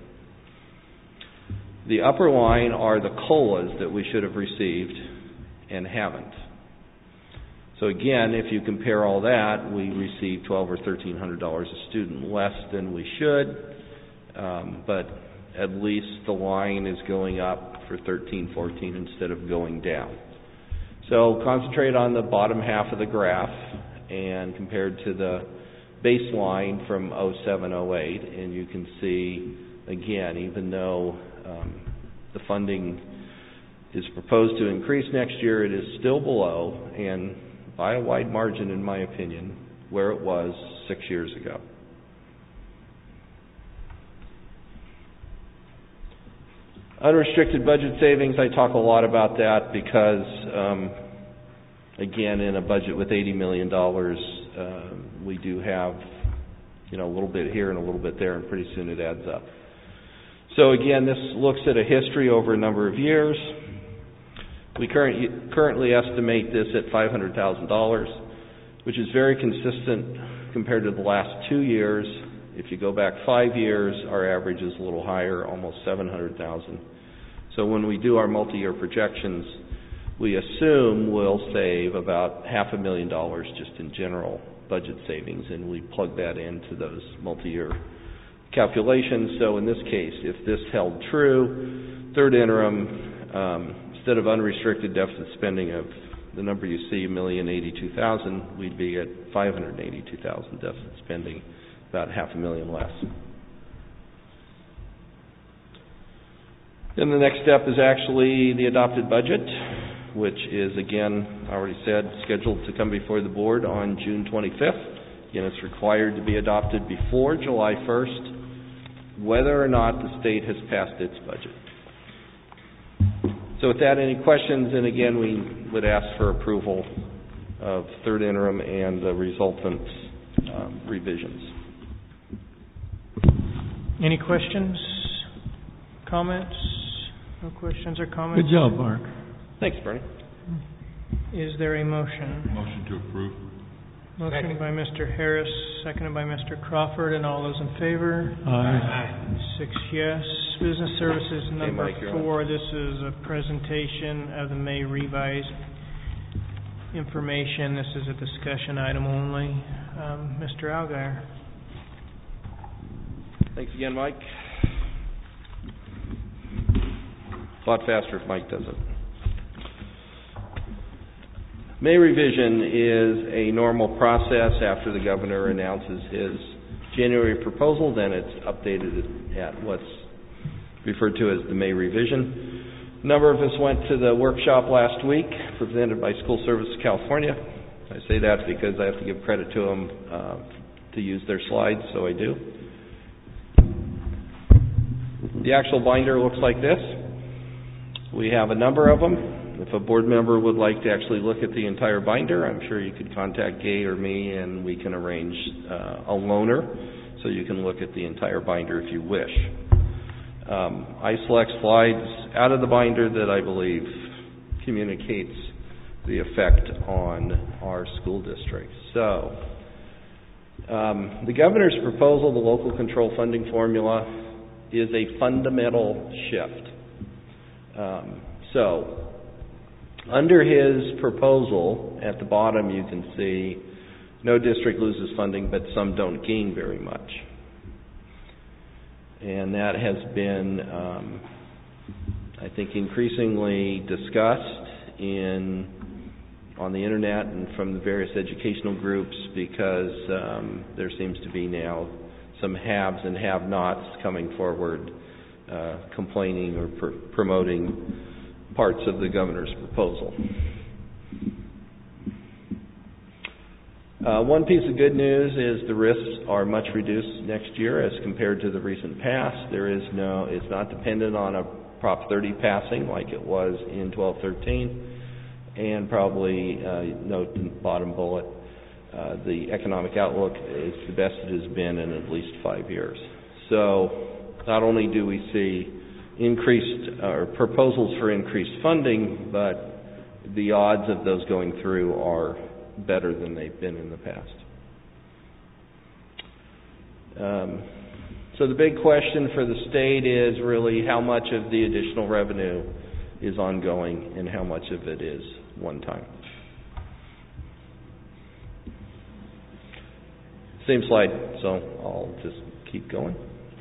The upper line are the COLAs that we should have received and haven't. So again, if you compare all that, we receive twelve or thirteen hundred dollars a student less than we should, um, but at least the line is going up for thirteen fourteen instead of going down. So concentrate on the bottom half of the graph and compared to the baseline from oh seven oh eight, and you can see again, even though um, the funding is proposed to increase next year, it is still below, and by a wide margin, in my opinion, where it was six years ago. Unrestricted budget savings, I talk a lot about that because, um, again, in a budget with eighty million dollars, uh, we do have, you know, a little bit here and a little bit there, and pretty soon it adds up. So again, this looks at a history over a number of years. We current, currently estimate this at five hundred thousand dollars, which is very consistent compared to the last two years. If you go back five years, our average is a little higher, almost seven hundred thousand dollars. So when we do our multi-year projections, we assume we'll save about half a million dollars just in general budget savings, and we plug that into those multi-year calculations. So in this case, if this held true, third interim, um, instead of unrestricted deficit spending of the number you see, one million eighty-two thousand, we'd be at five hundred eighty-two thousand deficit spending, about half a million less. Then the next step is actually the adopted budget, which is, again, I already said, scheduled to come before the board on June twenty-fifth. Again, it's required to be adopted before July first, whether or not the state has passed its budget. So with that, any questions? And again, we would ask for approval of third interim and the resultant um, revisions. Any questions, comments? No questions or comments? Good job, Mark. Thanks, Bernie. Is there a motion? Motion to approve. Motion Second. by Mister Harris, seconded by Mister Crawford, and all those in favor? Aye. Six yes. Business Services number Mike, you're four. This is a presentation of the May revised information. This is a discussion item only. Um, Mister Algeier. Thanks again, Mike. A lot faster if Mike does it. May revision is a normal process after the governor announces his January proposal. Then it's updated at what's referred to as the May revision. A number of us went to the workshop last week presented by School Services California. I say that because I have to give credit to them uh, to use their slides, so I do. The actual binder looks like this. We have a number of them. If a board member would like to actually look at the entire binder, I'm sure you could contact Gay or me and we can arrange uh, a loaner so you can look at the entire binder if you wish. Um, I select slides out of the binder that I believe communicates the effect on our school district. So, um, the governor's proposal, the local control funding formula, is a fundamental shift. Um, so, under his proposal, at the bottom you can see no district loses funding, but some don't gain very much. And that has been, um, I think, increasingly discussed in on the internet and from the various educational groups because um, there seems to be now some haves and have-nots coming forward uh, complaining or pr- promoting parts of the governor's proposal. Uh, one piece of good news is the risks are much reduced next year as compared to the recent past. There is no, it's not dependent on a Prop thirty passing like it was in twelve thirteen. And probably, uh, note in the bottom bullet, uh, the economic outlook is the best it has been in at least five years. So not only do we see increased, or uh, proposals for increased funding, but the odds of those going through are better than they've been in the past. Um, so the big question for the state is really how much of the additional revenue is ongoing and how much of it is one time. Same slide, so I'll just keep going.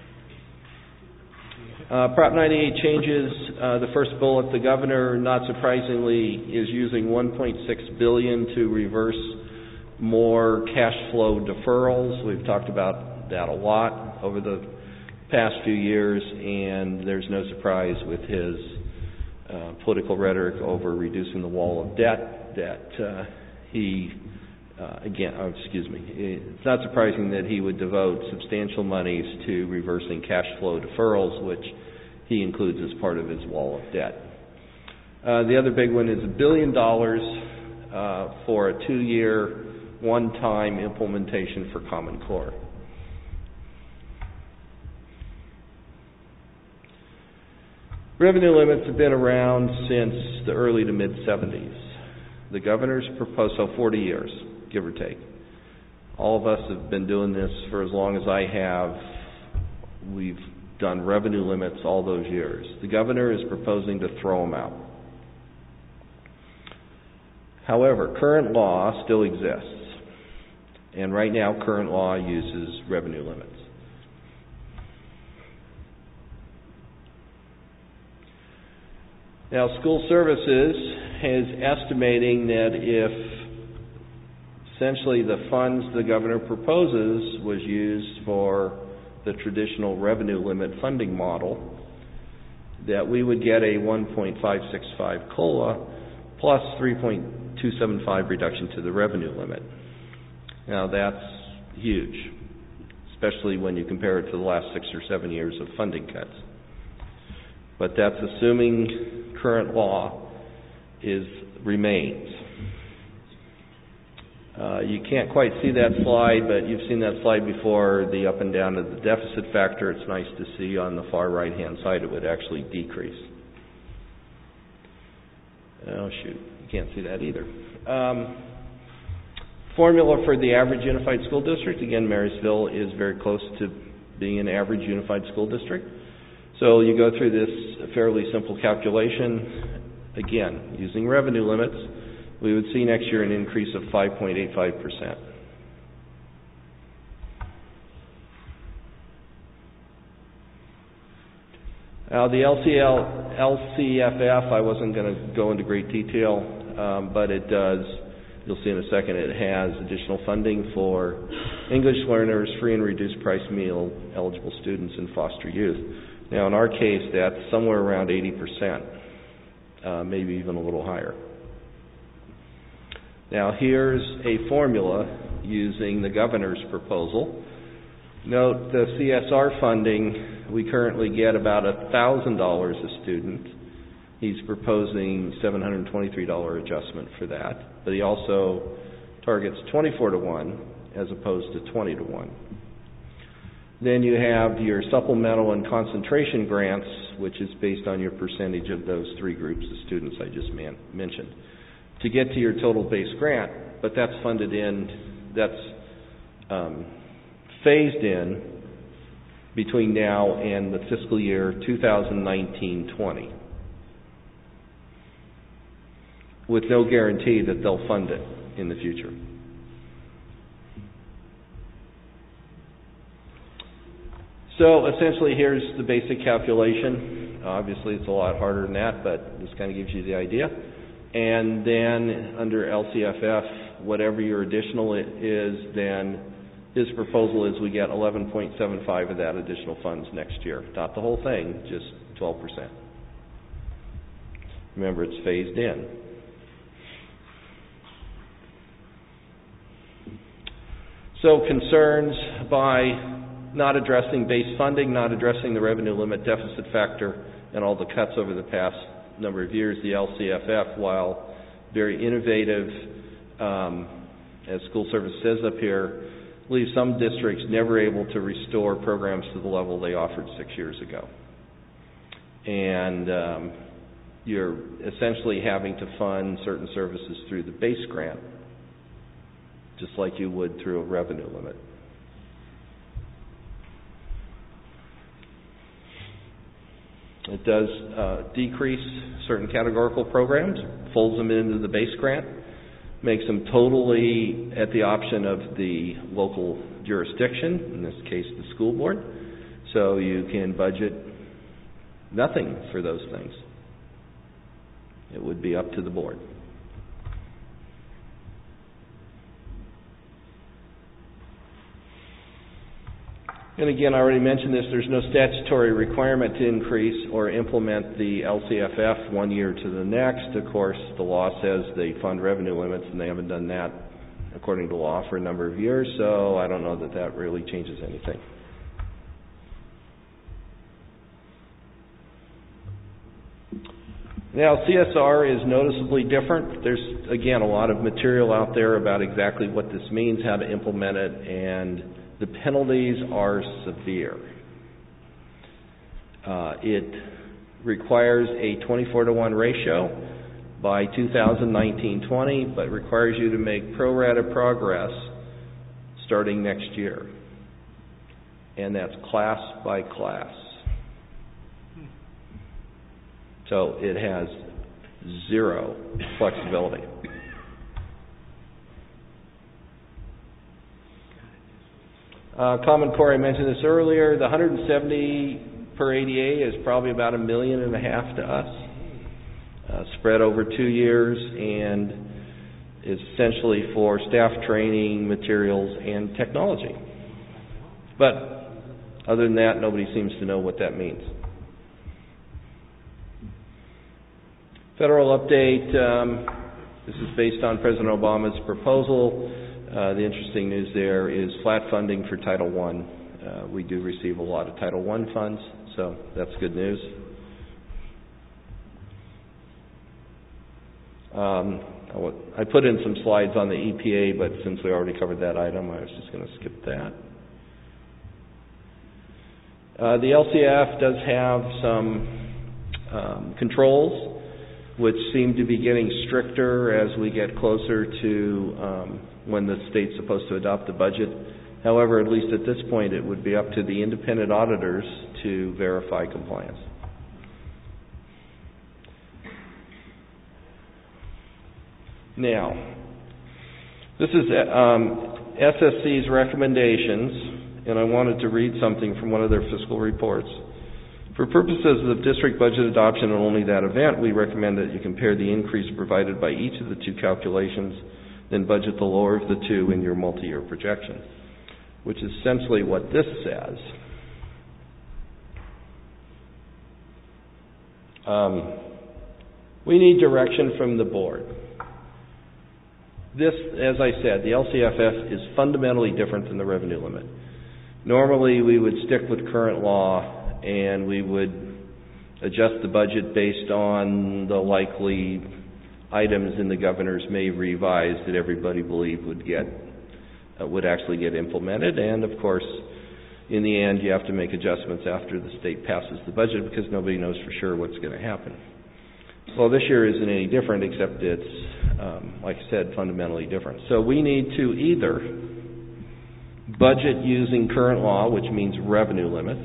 Uh, Prop ninety-eight changes. Uh, the first bullet, the governor, not surprisingly, is using one point six billion dollars to reverse more cash flow deferrals. We've talked about that a lot over the past few years, and there's no surprise with his uh, political rhetoric over reducing the wall of debt that uh, he, uh, again, oh, excuse me, it's not surprising that he would devote substantial monies to reversing cash flow deferrals, which he includes as part of his wall of debt. Uh, the other big one is a billion dollars uh, for a two-year, one-time implementation for Common Core. Revenue limits have been around since the early to mid-seventies. The governor's proposed, so forty years, give or take. All of us have been doing this for as long as I have. We've done revenue limits all those years. The governor is proposing to throw them out. However, current law still exists. And right now, current law uses revenue limits. Now, School Services is estimating that if essentially the funds the governor proposes was used for the traditional revenue limit funding model, that we would get a one point five six five COLA plus three point two seven five reduction to the revenue limit. Now, that's huge, especially when you compare it to the last six or seven years of funding cuts. But that's assuming current law is remains. Uh, you can't quite see that slide, but you've seen that slide before, the up and down of the deficit factor. It's nice to see on the far right-hand side it would actually decrease. Oh, shoot, you can't see that either. Um, formula for the average unified school district, again, Marysville is very close to being an average unified school district. So you go through this fairly simple calculation, again, using revenue limits, we would see next year an increase of five point eight five percent. Now the L C L, L C F F, I wasn't going to go into great detail, um, but it does, you'll see in a second, it has additional funding for English learners, free and reduced price meal eligible students, and foster youth. Now, in our case, that's somewhere around eighty percent. uh, maybe even a little higher. Now here's a formula using the governor's proposal. Note the C S R funding, we currently get about one thousand dollars a student. He's proposing seven hundred twenty-three dollars adjustment for that, but he also targets twenty-four to one as opposed to twenty to one. Then you have your supplemental and concentration grants, which is based on your percentage of those three groups of students I just man- mentioned, to get to your total base grant, but that's funded in, that's um, phased in between now and the fiscal year two thousand nineteen twenty, with no guarantee that they'll fund it in the future. So essentially here's the basic calculation. Obviously it's a lot harder than that, but this kind of gives you the idea. And then under L C F F, whatever your additional is, then his proposal is we get eleven point seven five of that additional funds next year. Not the whole thing, just twelve percent. Remember, it's phased in. So concerns by not addressing base funding, not addressing the revenue limit deficit factor, and all the cuts over the past number of years. The L C F F, while very innovative, um, as school service says up here, leaves some districts never able to restore programs to the level they offered six years ago. And um, you're essentially having to fund certain services through the base grant, just like you would through a revenue limit. It does uh, decrease certain categorical programs, folds them into the base grant, makes them totally at the option of the local jurisdiction, in this case the school board, so you can budget nothing for those things. It would be up to the board. And again, I already mentioned this, there's no statutory requirement to increase or implement the L C F F one year to the next. Of course, the law says they fund revenue limits, and they haven't done that according to law for a number of years, so I don't know that that really changes anything. Now, C S R is noticeably different. There's, again, a lot of material out there about exactly what this means, how to implement it, and the penalties are severe. Uh, it requires a twenty-four to one ratio by two thousand nineteen twenty, but requires you to make pro rata progress starting next year. And that's class by class. So it has zero flexibility. Uh, Common Core, I mentioned this earlier, the one hundred seventy per A D A is probably about a million and a half to us, uh, spread over two years, and is essentially for staff training, materials, and technology. But other than that, nobody seems to know what that means. Federal update, um, this is based on President Obama's proposal. Uh, the interesting news there is flat funding for Title one. Uh, we do receive a lot of Title one funds, so that's good news. Um, I put in some slides on the E P A, but since we already covered that item, I was just going to skip that. Uh, the L C F does have some um, controls which seem to be getting stricter as we get closer to um, when the state's supposed to adopt the budget. However, at least at this point, it would be up to the independent auditors to verify compliance. Now, this is um, S S C's recommendations, and I wanted to read something from one of their fiscal reports. For purposes of district budget adoption and only that event, we recommend that you compare the increase provided by each of the two calculations, then budget the lower of the two in your multi-year projection, which is essentially what this says. Um, We need direction from the board. This, as I said, the L C F F is fundamentally different than the revenue limit. Normally, we would stick with current law and we would adjust the budget based on the likely items in the governor's May revise that everybody believed would get uh, would actually get implemented. And of course, in the end, you have to make adjustments after the state passes the budget because nobody knows for sure what's going to happen. Well, this year isn't any different, except it's, um, like I said, fundamentally different. So we need to either budget using current law, which means revenue limits,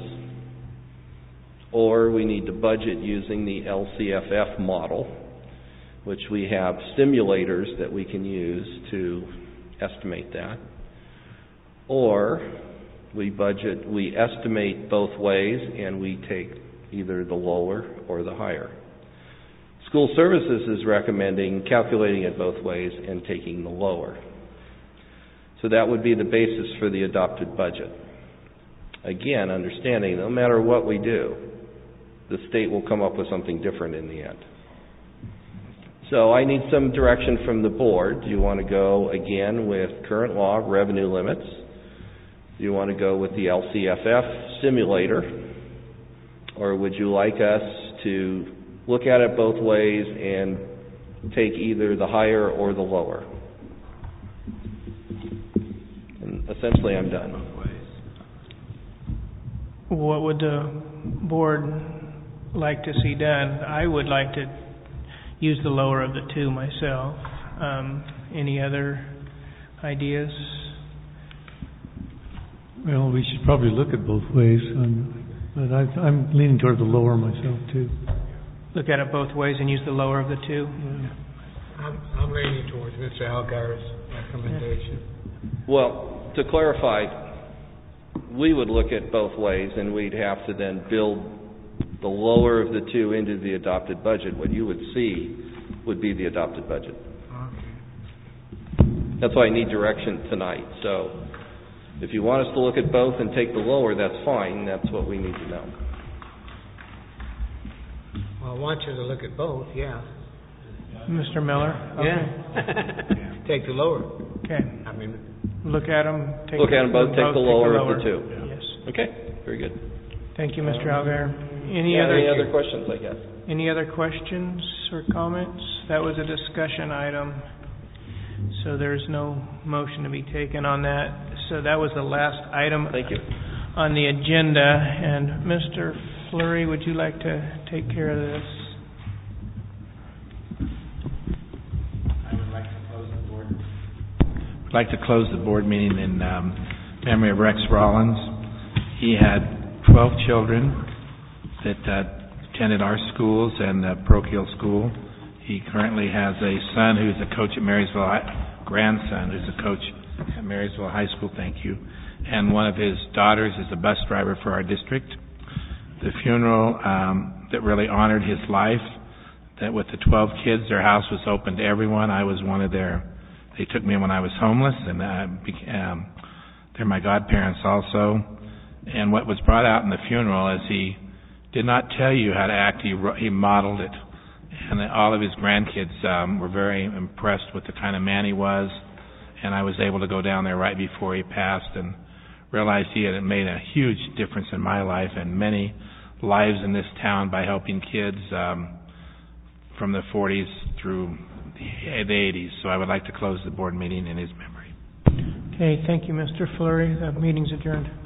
or we need to budget using the L C F F model, which we have simulators that we can use to estimate that, or we budget, we estimate both ways, and we take either the lower or the higher. School Services is recommending calculating it both ways and taking the lower. So that would be the basis for the adopted budget. Again, understanding no matter what we do, the state will come up with something different in the end. So I need some direction from the board. Do you want to go again with current law revenue limits? Do you want to go with the L C F F simulator? Or would you like us to look at it both ways and take either the higher or the lower? And essentially I'm done. What would the board like to see done? I would like to use the lower of the two myself. Um, any other ideas? Well, we should probably look at both ways, um, but I, I'm leaning toward the lower myself too. Look at it both ways and use the lower of the two? Yeah. I'm, I'm leaning towards Mister Algar's recommendation. Well, to clarify, we would look at both ways and we'd have to then build the lower of the two into the adopted budget. What you would see would be the adopted budget. Okay. That's why I need direction tonight. So if you want us to look at both and take the lower, that's fine. That's what we need to know. Well, I want you to look at both, yeah. Mister Miller? Okay. Yeah. Take the lower. Okay. I mean, look at them. Take look at them both. Take the lower, take the lower of the two. Yes. Okay. Very good. Thank you, Mister Um, Algar. Any yeah, other any other questions? I guess. Any other questions or comments? That was a discussion item, so there's no motion to be taken on that. So that was the last item. Thank you. On the agenda. And Mister Fleury, would you like to take care of this? I would like to close the board. I'd like to close the board meeting in um, memory of Rex Rollins. He had twelve children that uh, attended our schools and the parochial school. He currently has a son who's a coach at Marysville, High, grandson who's a coach at Marysville High School, thank you. And one of his daughters is a bus driver for our district. The funeral um, that really honored his life, that with the twelve kids, their house was open to everyone. I was one of their, they took me when I was homeless, and I became, um, they're my godparents also. And what was brought out in the funeral is he did not tell you how to act, he, he modeled it. And all of his grandkids um, were very impressed with the kind of man he was. And I was able to go down there right before he passed and realized he had made a huge difference in my life and many lives in this town by helping kids um, from the forties through the eighties. So I would like to close the board meeting in his memory. Okay, thank you, Mister Fleury. The meeting's adjourned.